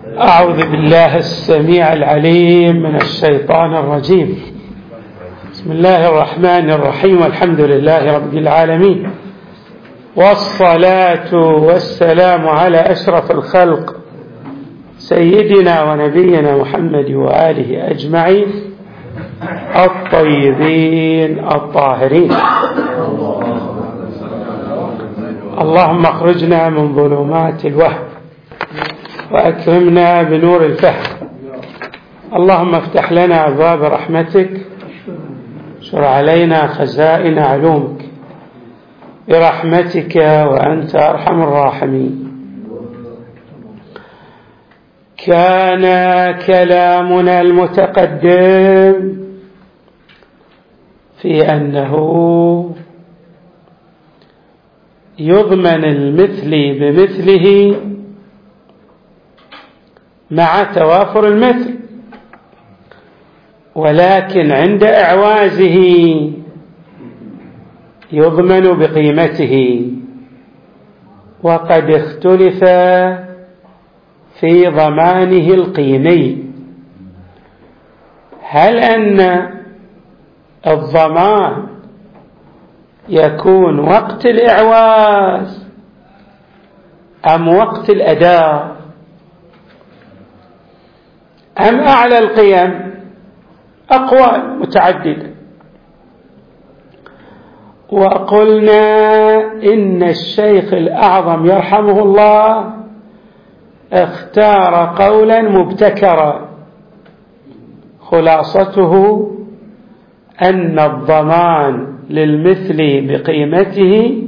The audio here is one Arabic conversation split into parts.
أعوذ بالله السميع العليم من الشيطان الرجيم. بسم الله الرحمن الرحيم، والحمد لله رب العالمين، والصلاة والسلام على أشرف الخلق سيدنا ونبينا محمد وآله أجمعين الطيبين الطاهرين. اللهم اخرجنا من ظلمات الوهم وأكرمنا بنور الفهم. اللهم افتح لنا أبواب رحمتك، شر علينا خزائن علومك برحمتك وأنت أرحم الراحمين. كان كلامنا المتقدم في أنه يضمن المثل بمثله مع توافر المثل، ولكن عند إعوازه يضمن بقيمته. وقد اختلف في ضمانه القيمي، هل أن الضمان يكون وقت الإعواز أم وقت الأداء أم أعلى القيم؟ أقوال متعددة. وقلنا إن الشيخ الأعظم يرحمه الله اختار قولا مبتكرا، خلاصته أن الضمان للمثل بقيمته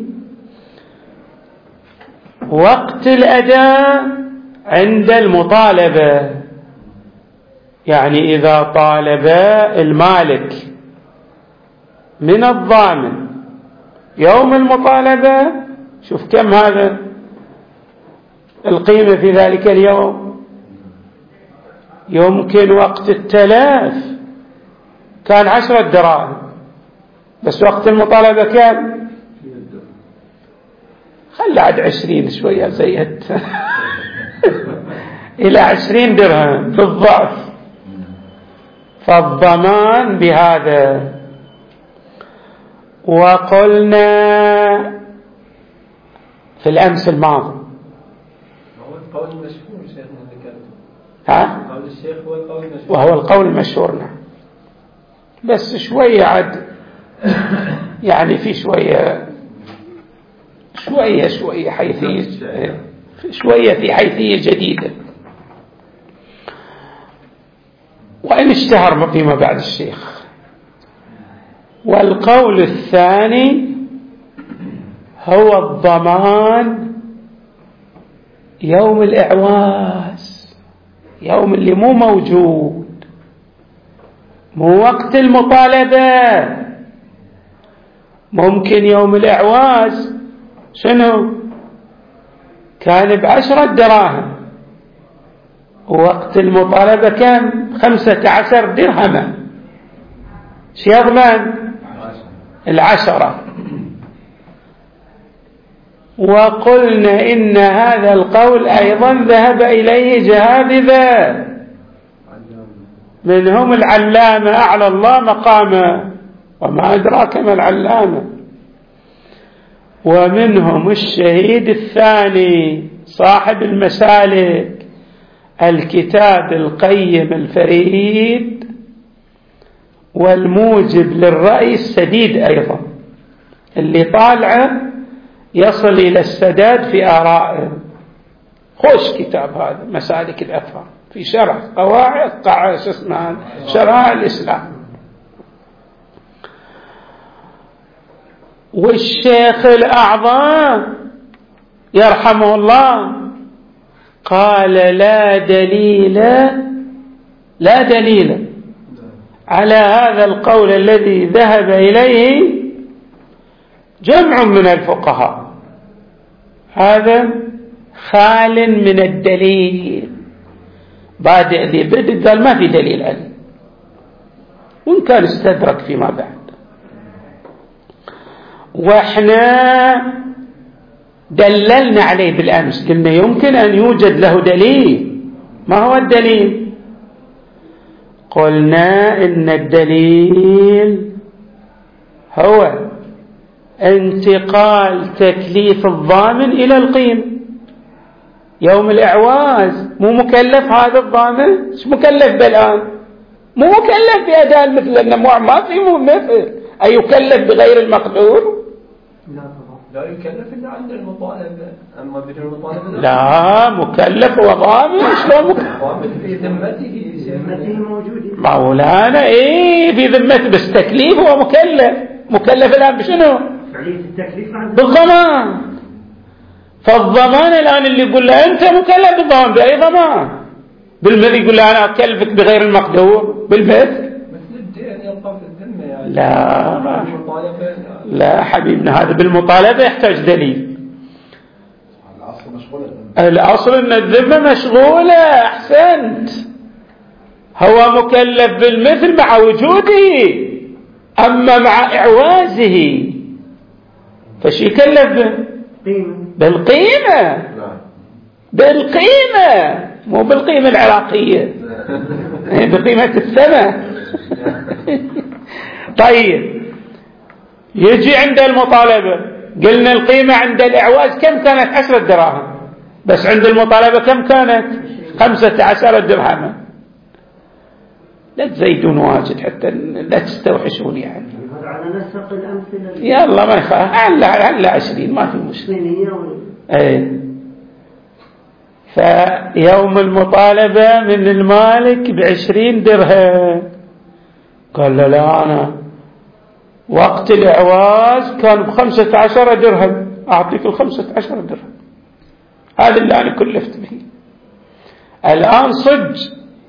وقت الأداء عند المطالبة. يعني إذا طالب المالك من الضامن يوم المطالبة، شوف كم هذا القيمة في ذلك اليوم. يمكن وقت التلاف كان 10 دراهم، بس وقت المطالبة كان خلى عد 20 شوية زيت إلى 20 درهم بالضعف. فالضمان بهذا. وقلنا في الأمس الماضي هو القول المشهور شيخنا ذكرته، قول الشيخ هو القول المشهور، وهو القول المشهور. نعم، بس شوية عد يعني في شوية حيثية، شوية في حيثية جديدة، وإن اشتهر فيما بعد الشيخ. والقول الثاني هو الضمان يوم الإعواز، يوم اللي مو موجود، مو وقت المطالبة. ممكن يوم الإعواز شنو كان ب10 دراهم، ووقت المطالبة كان 15 درهما. شو يضمن؟ 10. وقلنا إن هذا القول أيضا ذهب إليه جهابذة، منهم العلامة أعلى الله مقامه، وما أدراك ما العلامة، ومنهم الشهيد الثاني صاحب المسالك، الكتاب القيم الفريد والموجب للرأي السديد أيضا، اللي طالعه يصل إلى السداد في آرائه. خوش كتاب هذا مسالك الأفهام في شرح قواعد شرائع الإسلام. والشيخ الأعظم يرحمه الله قال لا دليل على هذا القول الذي ذهب إليه جمع من الفقهاء، هذا خال من الدليل. بادئ ذي بدء قال ما في دليل عليه، وإن كان استدرك فيما بعد. واحنا دللنا عليه بالأمس، قلنا يمكن أن يوجد له دليل ما هو الدليل؟ قلنا إن الدليل هو انتقال تكليف الضامن إلى القيم. يوم الإعواز مو مكلف هذا الضامن؟ مش مكلف بالآن؟ مو مكلف بأداء المثل، لأنه ما في مثل. أي يكلف بغير المقدور؟ لا يكلف إلا عند المطالبة، أما بدون المطالبة لا، مكلف وضامن. شلون ضامن في ذمته موجود مولانا؟ إيه في ذمته، بس تكليف هو مكلف الآن بشنو؟ بالضمان. فالضمان الآن اللي يقول له أنت مكلف بالضمان بأي ضمان؟ بالمثل يقول له أنا أكلفك بغير المقدور بالمثل؟ مثل الدين يبقى في الذمة يعني. لا حبيبنا، هذا بالمطالبة يحتاج دليل. الأصل أن الذمة مشغولة. أحسنت، هو مكلف بالمثل مع وجوده، أما مع إعوازه فش يكلف به؟ بالقيمة. مو بالقيمة العراقية، بقيمة السنة. طيب، يجي عند المطالبة، قلنا القيمة عند الإعواز كم كانت؟ 10 دراهم، بس عند المطالبة كم كانت؟ 15 درهما. لا تزيدون واجد حتى لا تستوحشون يعني. على نسق الأمثلة. يلا ما يخاف، على 20 ما في مشكلة. ايه. فيوم المطالبة من المالك ب20 درهم، قال لا أنا وقت الإعواز كان ب15 درهم، أعطيك 15 درهم، هذا اللي أنا كلفت به. الآن صج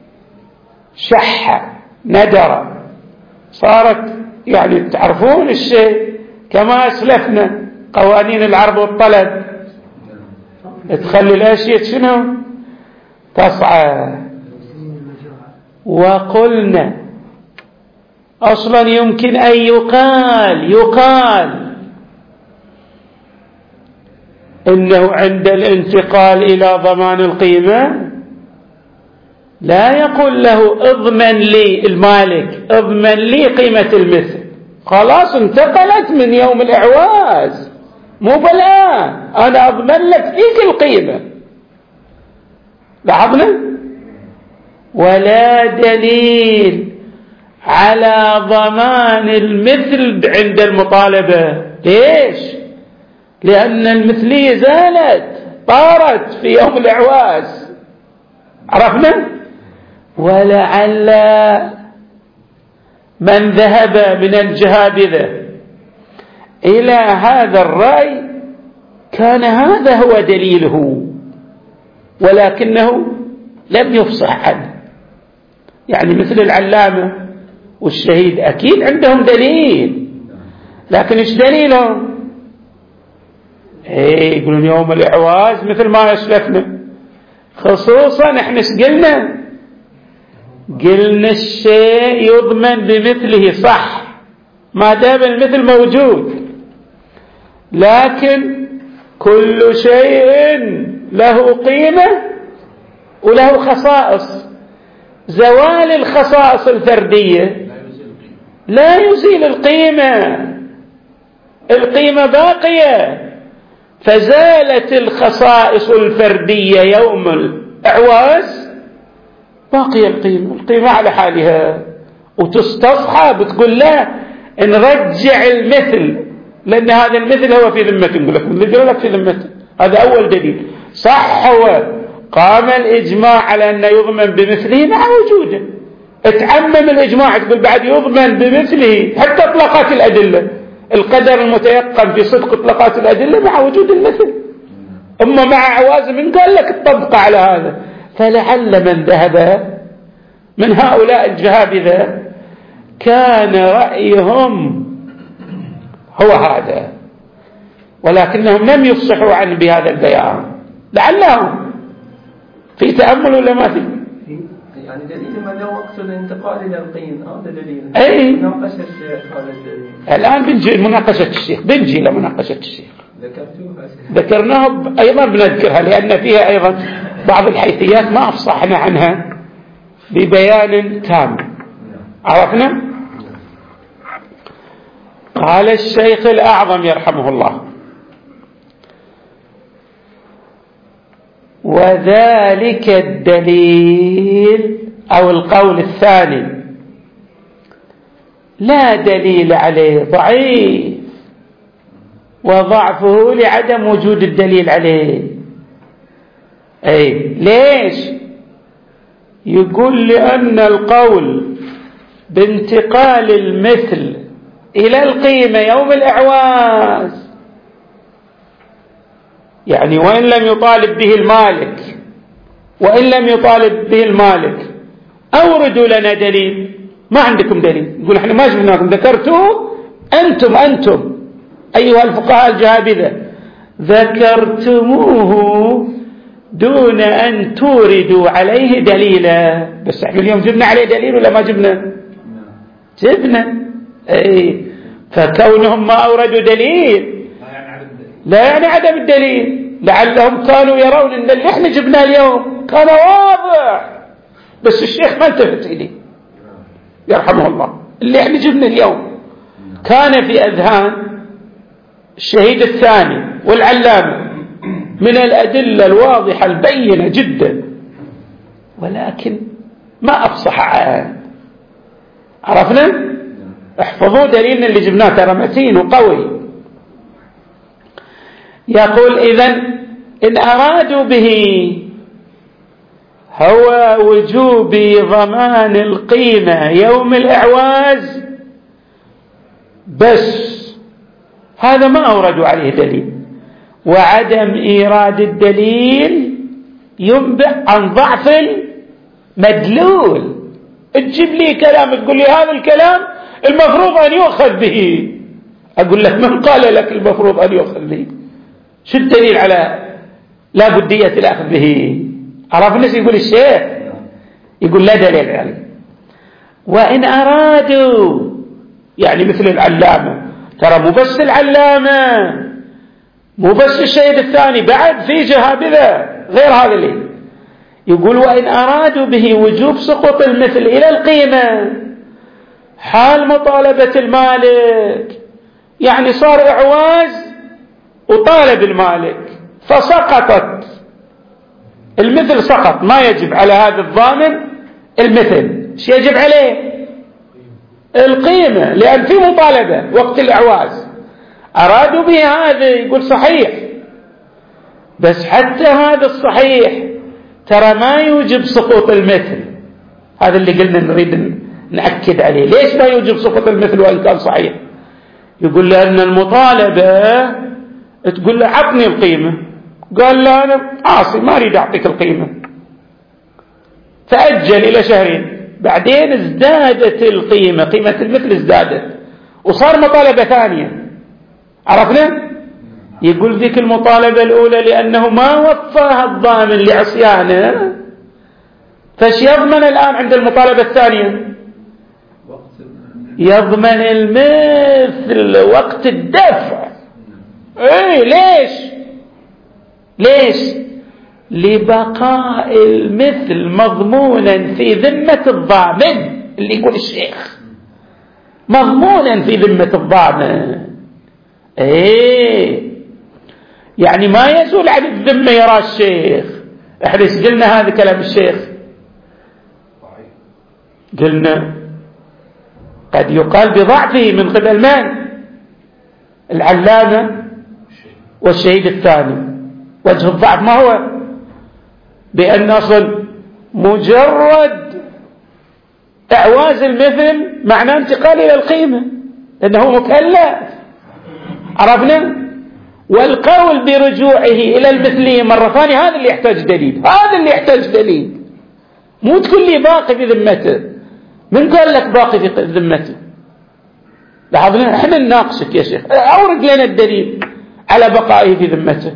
شحة ندرة صارت، يعني تعرفون الشيء كما أسلفنا قوانين العرض والطلب تخلي الأشياء شنو؟ تصعد. وقلنا أصلا يمكن أن يقال إنه عند الانتقال إلى ضمان القيمة لا يقول له اضمن لي المالك، اضمن لي قيمة المثل، خلاص انتقلت من يوم الإعواز، مو بلا أنا أضمن لك فيك القيمة. لاحظنا؟ ولا دليل على ضمان المثل عند المطالبة. ليش؟ لأن المثلية زالت، طارت في يوم الإعواز. عرفنا؟ ولعل من ذهب من الجهابذة إلى هذا الرأي كان هذا هو دليله، ولكنه لم يفصح عنه. يعني مثل العلامة والشهيد أكيد عندهم دليل، لكن إيش دليلهم؟ يقولون يوم الإعواز مثل ما أسلفنا. خصوصا احنا قلنا الشيء يضمن بمثله، صح ما دام المثل موجود، لكن كل شيء له قيمة وله خصائص. زوال الخصائص الفردية لا يزيل القيمة، القيمة باقية. فزالت الخصائص الفردية يوم الإعواز، باقي القيمة على حالها، وتستصحى بتقول لا نرجع المثل، لأن هذا المثل هو في ذمته. نقول لك في ذمته، هذا أول دليل. صح، هو قام الإجماع على أنه يضمن بمثله مع وجوده، اتعمم الإجماع تقول بعد يضمن بمثله حتى اطلاقات الأدلة، القدر المتيقن في صدق اطلاقات الأدلة مع وجود المثل. أما مع عواز من قال لك الطبق على هذا. فلعل من ذهب من هؤلاء الجهابذة كان رأيهم هو هذا، ولكنهم لم يفصحوا عنه بهذا البيان. لعلهم في تأمل ولا ما في؟ يعني دليل ما له وقت الانتقال إلى القيم، هذا دليل. أي مناقشة الشيخ هذا الدليل. الآن بنجي مناقشة الشيخ، بنجي لمناقشة الشيخ، ذكرتوها ذكرناها أيضا بنذكرها لأن فيها أيضا بعض الحيثيات ما أفصحنا عنها ببيان تام. عرفنا؟ قال الشيخ الأعظم يرحمه الله: وذلك الدليل أو القول الثاني لا دليل عليه، ضعيف، وضعفه لعدم وجود الدليل عليه. أي ليش؟ يقول لأن القول بانتقال المثل إلى القيمة يوم الإعواز، يعني وإن لم يطالب به المالك، وإن لم يطالب به المالك أوردوا لنا دليل. ما عندكم دليل، يقول احنا ما جبناكم، ذكرتوا أنتم أيها الفقهاء الجهابذة ذكرتموه دون أن توردوا عليه دليلا. بس احنا اليوم جبنا عليه دليل ولا ما جبنا؟ جبنا. أي فكونهم ما أوردوا دليل لا يعني عدم الدليل، لعلهم كانوا يرون أن اللي احنا جبناه اليوم كان واضح، بس الشيخ ما التفت إليه يرحمه الله. اللي احنا جبنا اليوم كان في أذهان الشهيد الثاني والعلامة من الأدلة الواضحة البينة جدا، ولكن ما أفصح عنه. عرفنا؟ احفظوا دليلنا اللي جبناه ترى متين وقوي. يقول إذن إن أرادوا به هو وجوب ضمان القيمة يوم الإعواز بس، هذا ما أوردوا عليه دليل، وعدم إيراد الدليل ينبع عن ضعف المدلول. تجيب لي كلام تقول لي هذا الكلام المفروض أن يؤخذ به، أقول لك من قال لك المفروض أن يؤخذ به؟ شو الدليل على لا بدية الأخذ به؟ عرفنا ايش يقول الشيخ؟ يقول لا دليل عليه. وإن أرادوا يعني مثل العلامة، ترى مو بس العلامة، مو بس الشهيد الثاني، بعد في جهابذة غير هذا اللي يقول وإن أرادوا به وجوب سقوط المثل إلى القيمة حال مطالبة المالك، يعني صار إعواز وطالب المالك فسقطت المثل، سقط، ما يجب على هذا الضامن المثل. ايش يجب عليه؟ القيمة، لأن في مطالبة وقت الإعواز. أرادوا به هذا، يقول صحيح، بس حتى هذا الصحيح ترى ما يوجب سقوط المثل. هذا اللي قلنا نريد نأكد عليه. ليش ما يوجب سقوط المثل وإن كان صحيح؟ يقول لأن المطالبة تقول له عطني القيمة، قال لا أنا عاصي ما أريد أعطيك القيمة، فأجل إلى شهرين، بعدين ازدادت القيمة، قيمة المثل ازدادت وصار مطالبة ثانية. عرفنا؟ يقول ذيك المطالبة الأولى لأنه ما وفاها الضامن لعصيانه، فش يضمن الآن عند المطالبة الثانية؟ يضمن المثل وقت الدفع. ايه ليش؟ لبقاء المثل مضمونا في ذمة الضامن، اللي يقول الشيخ مضمونا في ذمة الضامن. ايه يعني ما يزول عن الذمة يرى الشيخ. احنا قلنا هذا كلام الشيخ، قلنا قد يقال بضعفه من قبل من؟ العلامة والشهيد الثاني. وجه الضعف ما هو؟ بأن أصل مجرد إعواز المثل معناه انتقال إلى القيمة لأنه مكلف. عرفنا؟ والقول برجوعه إلى المثلية مرة ثانية هذا اللي يحتاج دليل، مو تقول لي باقي في ذمته. من قال لك باقي في ذمته؟ لاحظنا احنا نناقشك يا شيخ، أورد لنا الدليل على بقائه في ذمته.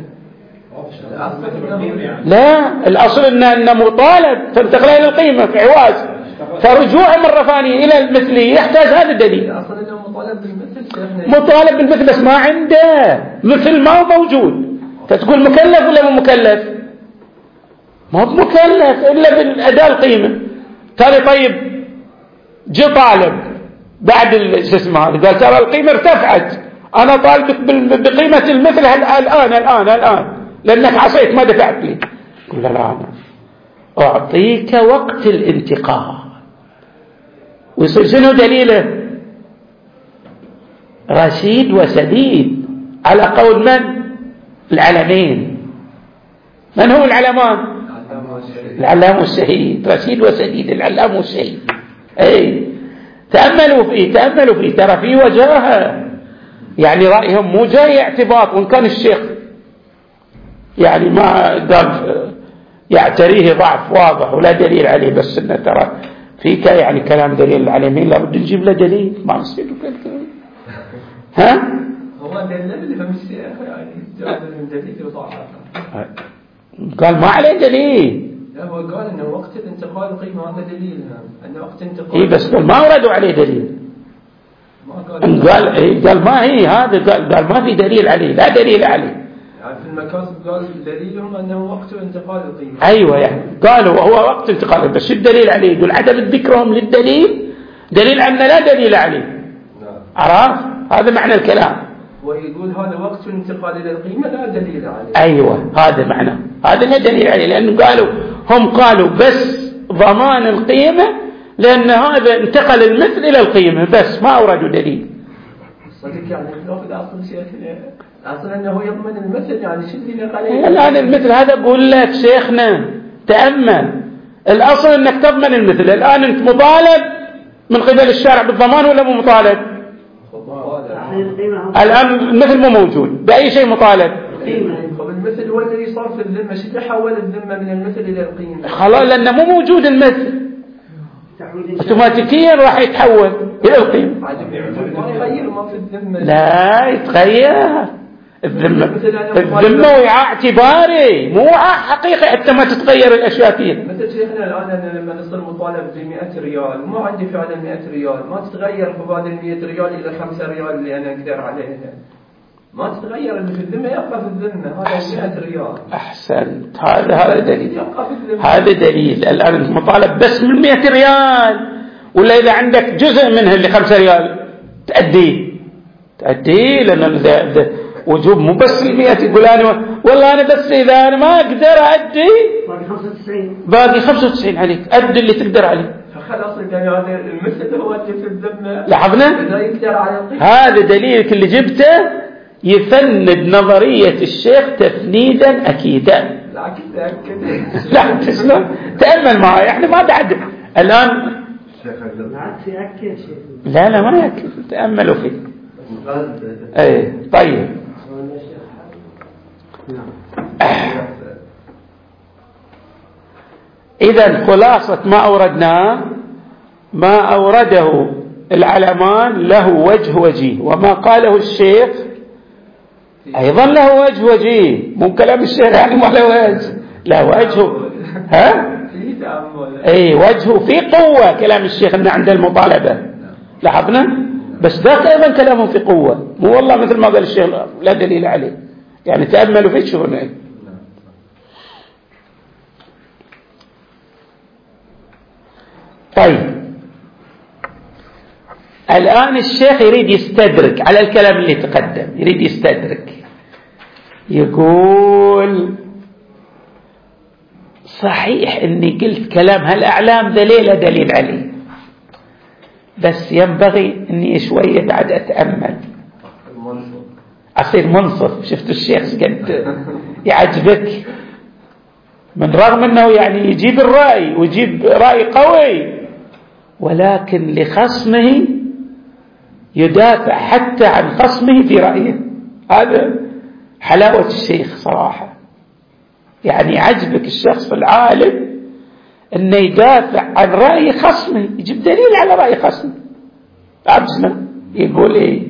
لا، الأصل أنه مطالب تنتقل إلى القيمة في عواز، فرجوعه مرة ثانية إلى المثلية يحتاج هذا الدليل. الأصل أنه مطالب بالمثل بس ما عنده مثل، ما موجود، فتقول مكلف ولا مو مكلف؟ ما هو مكلف إلا بالأداء القيمة. ترى طيب جاء طالب بعد شو اسمه هذا قال ترى القيمة ارتفعت، أنا طالبك بقيمة المثل الآن لأنك عصيت ما دفعت لي. قل لا أنا أعطيك وقت الانتقال. ويصير شنو دليله؟ رشيد وسديد على قول من؟ العلمين. من هو العلمان؟ العلام والشهيد. رشيد وسديد، العلام والشهيد. اي تأملوا فيه ترى فيه وجاهه، يعني رأيهم مو جاي اعتباط. وإن كان الشيخ يعني ما قال يعتريه ضعف واضح ولا دليل عليه، بس انه ترى فيك يعني كلام دليل عليه مين لابد نجيب له دليل، ما نصير ها هو دليل فهم الشيخ يعني جاب دليل وضعف. قال ما عليه دليل. لا هو قال انه وقت الانتقال القيمة هذا دليل، انه وقت انتقال. اي بس ما وردوا عليه دليل. قال ما هي هذا قال ما في دليل عليه، لا دليل عليه. يعني في المكاسب قال دليلهم انه وقت انتقال القيمة. ايوه يعني قالوا وهو وقت انتقال، بس الدليل عليه يقول عدم ذكرهم للدليل دليل ان لا دليل عليه. عرفت؟ هذا معنى الكلام. ويقول هذا وقت الانتقال الى القيمة لا دليل عليه. ايوه هذا معناه، هذا لا دليل عليه، لانه هم قالوا بس ضمان القيمة لان هذا انتقل المثل الى القيمة بس، ما اوردوا دليل. صدق يعني لو في الاصل شيخنا اصلا انه يضمن المثل، يعني شو اللي قال الان المثل هذا بقول لك شيخنا تأمل، الاصل انك تضمن المثل. الان انت مطالب من قبل الشارع بالضمان ولا مو مطالب؟ الان المثل مو موجود، باي شيء مطالب؟ المثل هو الذي صار في الذمة، شو اللي حول الذمة من المثل الى القيمة؟ خلاص لانه مو موجود المثل اوتوماتيكيا راح يتحول الى القيمة. ما يغير ما في الذمة. لا يتغير الذمة وعاء اعتباري مو وعاء حقيقي حتى ما تتغير الاشياء فيه. مثل شيخنا الان انا لما نصير مطالب ب 100 ريال وما عندي فعلا 100 ريال، ما تتغير ببعض ال 100 ريال الى 5 ريال اللي انا اقدر عليها، ما تتغير اللي في الذمة يبقى في الذمة. هذا 100 ريال. احسنت، هذا دليل. هذا دليل. الان انت مطالب بس من 100 ريال، ولا اذا عندك جزء منها اللي 5 ريال تأديه لان وجوب مو بس 100. يقول انا والله انا بس اذا انا ما اقدر ادي باقي 95 عليك، ادي اللي تقدر عليه. فخلاص يعني هذا المثل هو اللي في الذمة. لاحظنا هذا دليلك اللي جبته يفند نظرية الشيخ تفنيدا اكيدا. لا تسلم تأمل معي، احنا ما بعد الان لا ما يأكد، تأملوا فيه. ايه طيب إذن خلاصة ما أوردناه، ما أورده العلمان له وجه وجيه، وما قاله الشيخ أيضا له وجه وجيه. مو كلام الشيخ يعني ما له وجه، لا وجهه أي وجهه في قوة. كلام الشيخ أنه عند المطالبة لاحظنا، بس ذاك أيضا كلامه في قوة، مو والله مثل ما قال الشيخ لا دليل عليه. يعني تأملوا فيه تشوفون ايه. طيب الآن الشيخ يريد يستدرك على الكلام اللي تقدم، يريد يستدرك، يقول صحيح اني قلت كلام هالأعلام دليل عليه، بس ينبغي اني شوية بعد اتأمل أصير منصف. شفت الشيخ قد يعجبك، من رغم أنه يعني يجيب الرأي ويجيب رأي قوي، ولكن لخصمه يدافع حتى عن خصمه في رأيه. هذا حلاوة الشيخ صراحة. يعني يعجبك الشخص العالم أنه يدافع عن رأي خصمه، يجيب دليل على رأي خصمه. عبسنا يقول إيه؟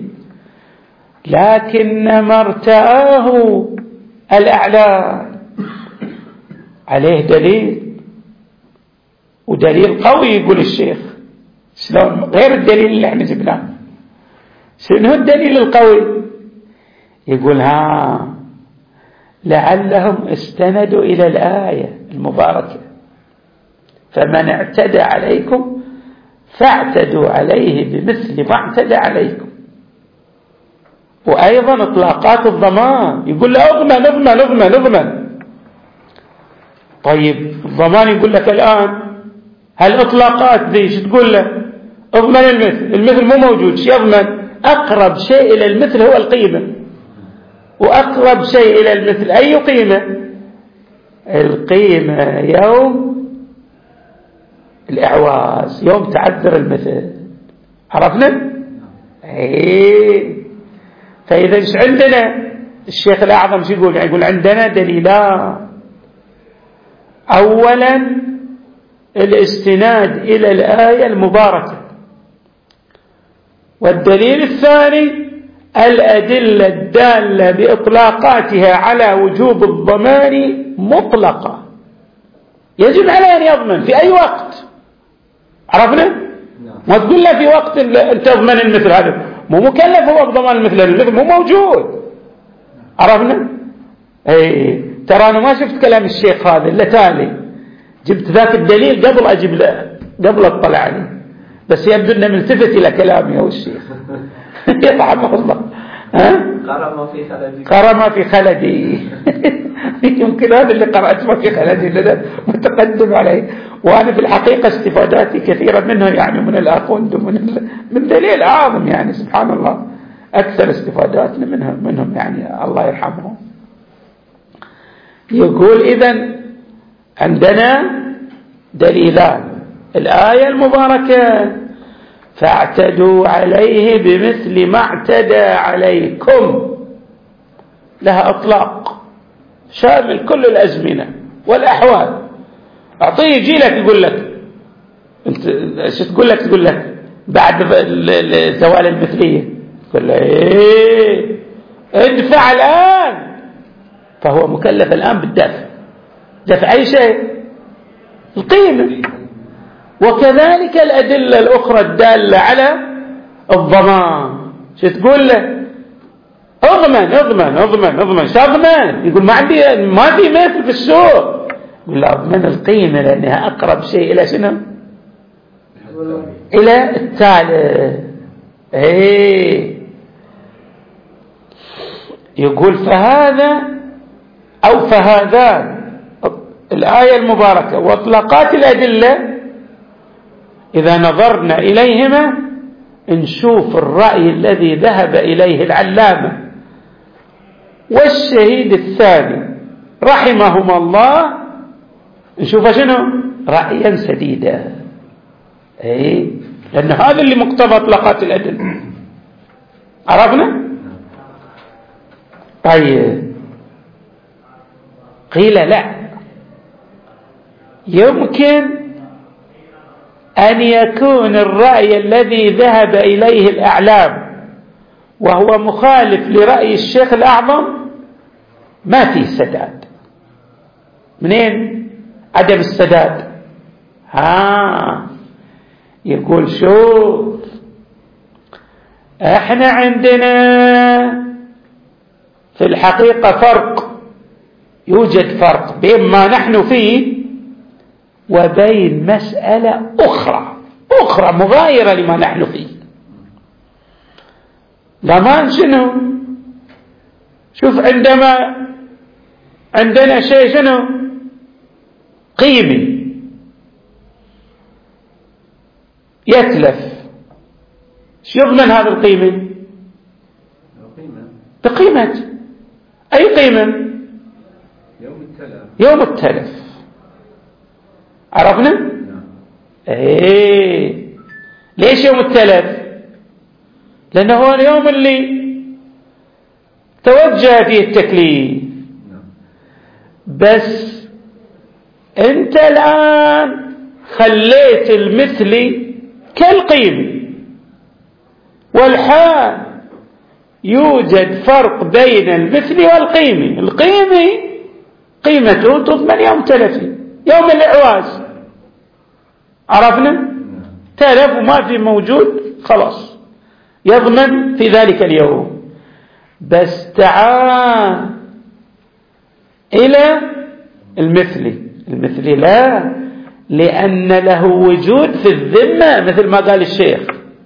لكن ما ارتآه الأعلام عليه دليل، ودليل قوي. يقول الشيخ شلون غير الدليل اللي احنا جبناه؟ شنو الدليل القوي؟ يقول لعلهم استندوا إلى الآية المباركة فمن اعتدى عليكم فاعتدوا عليه بمثل ما اعتدى عليكم. وأيضا إطلاقات الضمان يقول له اضمن اضمن اضمن اضمن. طيب الضمان يقول لك الآن هالإطلاقات ذي شو تقول له؟ اضمن المثل مو موجود، شو يضمن؟ أقرب شيء إلى المثل هو القيمة، وأقرب شيء إلى المثل أي قيمة؟ القيمة يوم الإعواز، يوم تعذر المثل. عرفنا؟ فإذا إيش عندنا؟ الشيخ الأعظم شو يقول؟ يقول عندنا دليلان. أولا الاستناد إلى الآية المباركة، والدليل الثاني الأدلة الدالة بإطلاقاتها على وجوب الضمان مطلقة، يجب عليه أن يضمن في أي وقت. عرفنا؟ ما تقول له في وقت أنت تضمن المثل، هذا مو مكلف هو بضمان المثل، المثل مو موجود. عرفنا؟ ترى أنا ما شفت كلام الشيخ هذا إلا تالي، جبت ذاك الدليل قبل أطلع عليه، بس يبدو أنه ملتفت إلى كلامي هو الشيخ يرحمه الله. قرأ ما في خلدي يمكن هذا اللي قرأت ما في خلدي لذا متقدم عليه. وأنا في الحقيقة استفاداتي كثيرة منه، يعني من الأخوند من دليل عظم، يعني سبحان الله أكثر استفاداتنا منهم يعني الله يرحمهم. يقول إذن عندنا دليلان، الآية المباركة فاعتدوا عليه بمثل ما اعتدى عليكم، لها أطلاق شامل كل الأزمنة والأحوال. أعطيه يجي لك يقول لك أنت شو تقول لك؟ تقول لك بعد زوال المثلية، تقول له ادفع الآن، فهو مكلف الآن بالدفع، دفع أي شيء؟ القيمة. وكذلك الأدلة الأخرى الدالة على الضمان، شو تقول له؟ اضمن اضمن اضمن اضمن. شو اضمن؟ يقول ما في مثل في السوق. يقول له اضمن القيمة لأنها أقرب شيء إلى شنو؟ إلى التالي. يقول فهذان الآية المباركة واطلاقات الأدلة إذا نظرنا إليهما نشوف الرأي الذي ذهب إليه العلامة والشهيد الثاني رحمهما الله، نشوف شنو؟ رأيا سديدا. لأن هذا اللي مقتضى اطلاقات الأدلة. عرفنا؟ طيب قيل لا، يمكن أن يكون الرأي الذي ذهب إليه الأعلام وهو مخالف لرأي الشيخ الأعظم ما فيه سداد. منين عدم السداد؟ يقول شوف، احنا عندنا في الحقيقة فرق، يوجد فرق بين ما نحن فيه وبين مسألة أخرى مغايرة لما نحن فيه. ضمان شنو؟ شوف عندنا شيء شنو؟ قيمي يتلف، شو يضمن هذا القيمة؟ بقيمة أي قيمة؟ يوم التلف. عرفنا؟ ليش يوم التلف؟ لأنه هو اليوم اللي توجه فيه التكليف. بس أنت الآن خليت المثلي كالقيمة، والحال يوجد فرق بين المثل والقيمة. القيمة قيمته تضمن يوم تلفي، يوم الإعواز. عرفنا؟ تلف وما في موجود خلاص يضمن في ذلك اليوم. بس تعال إلى المثلي لا، لأن له وجود في الذمة مثل ما قال الشيخ.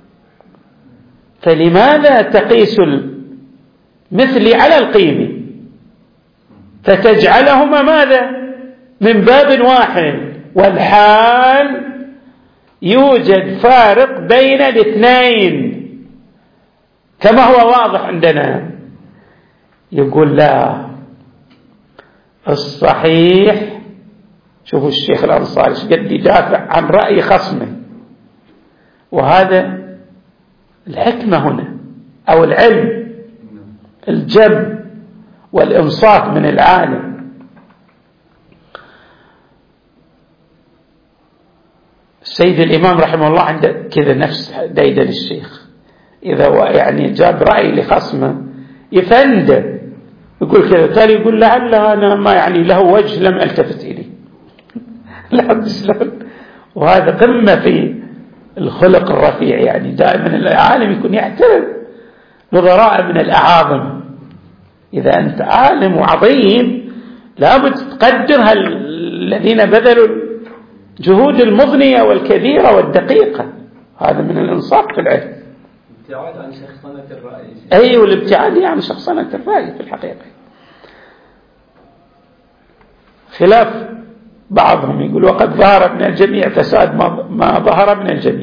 فلماذا تقيس المثلي على القيمي فتجعلهما ماذا من باب واحد، والحال يوجد فارق بين الاثنين كما هو واضح عندنا؟ يقول لا، الصحيح، شوفوا الشيخ الأنصاري قد يدافع عن رأي خصمه، وهذا الحكمة هنا أو العلم، الجب والإنصات من العالم. السيد الإمام رحمه الله عنده كذا نفس ديدن الشيخ، إذا يعني جاب رأي لخصمه يفنده، يقول كذا، تالي يقول لعل أنا ما يعني له وجه لم ألتفت إليه. لا شلون، وهذا قمة في الخلق الرفيع. يعني دائما العالم يكون يحترم نظراء من الأعاظم. إذا أنت عالم وعظيم لابد تقدر الذين بذلوا الجهود المضنية والكبيرة والدقيقة، هذا من الإنصاف في العلم. الابتعاد عن شخصنة الرأي. أي، والابتعاد عن شخصنة الرأي في الحقيقة. خلاف بعضهم يقول وقد ظهر من الجميع فساد ما ظهر من الجميع.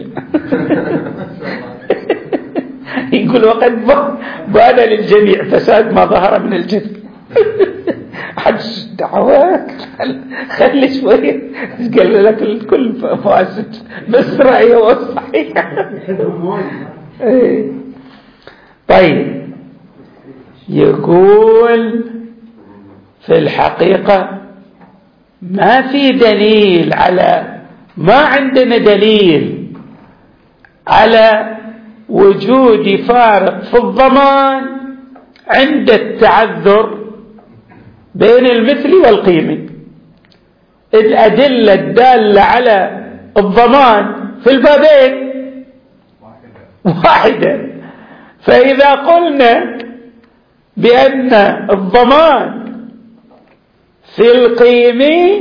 يقول وقد بان للجميع فساد ما ظهر من الجميع. حدش دعواك، خلي شوية قال لك الكل فاسد بس رأيه هو الصحيح. طيب، يقول في الحقيقة ما في دليل على، ما عندنا دليل على وجود فارق في الضمان عند التعذر بين المثل والقيمة. الأدلة الدالة على الضمان في البابين واحدة. فإذا قلنا بأن الضمان في القيمة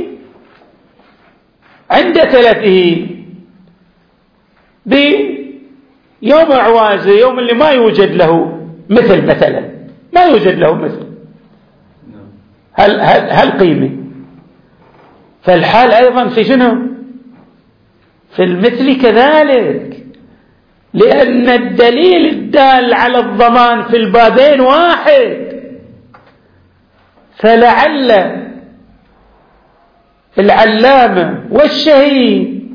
عند تلفه بيوم عوازه، يوم اللي ما يوجد له مثل، مثلا ما يوجد له مثل، هل قيمة؟ فالحال أيضا في شنو؟ في المثل كذلك، لأن الدليل الدال على الضمان في البابين واحد. فلعل العلامة والشهيد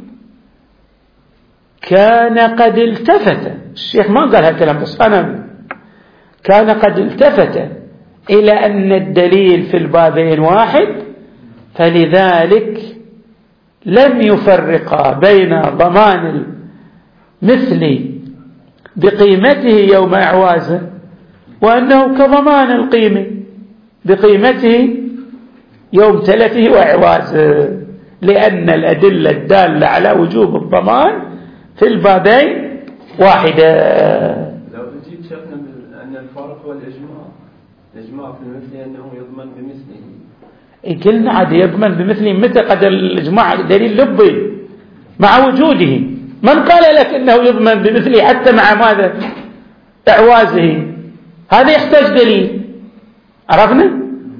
كان قد التفت، الشيخ ما قال هالكلام بس أنا، كان قد التفت إلى أن الدليل في البابين واحد، فلذلك لم يفرقا بين ضمان المثل بقيمته يوم إعوازه وأنه كضمان القيمة بقيمته يوم تلفه وإعوازه، لأن الأدلة الدالة على وجوب الضمان في البابين واحدة. لو جيت شفنا أن الفارق هو الإجماع في المثل أنه يضمن بمثله. قلنا عاد يضمن بمثله، متى قد الإجماع دليل لبي مع وجوده؟ من قال لك أنه يضمن بمثله حتى مع ماذا؟ إعوازه، هذا يحتاج دليل. عرفنا؟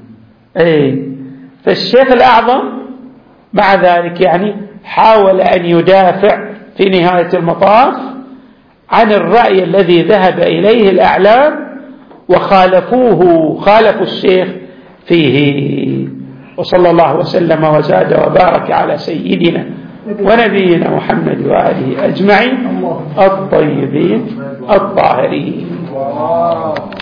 فالشيخ الأعظم مع ذلك يعني حاول أن يدافع في نهاية المطاف عن الرأي الذي ذهب إليه الأعلام خالفوا الشيخ فيه. وصلى الله وسلم وزاد وبارك على سيدنا ونبينا محمد وآله أجمعين الطيبين الطاهرين.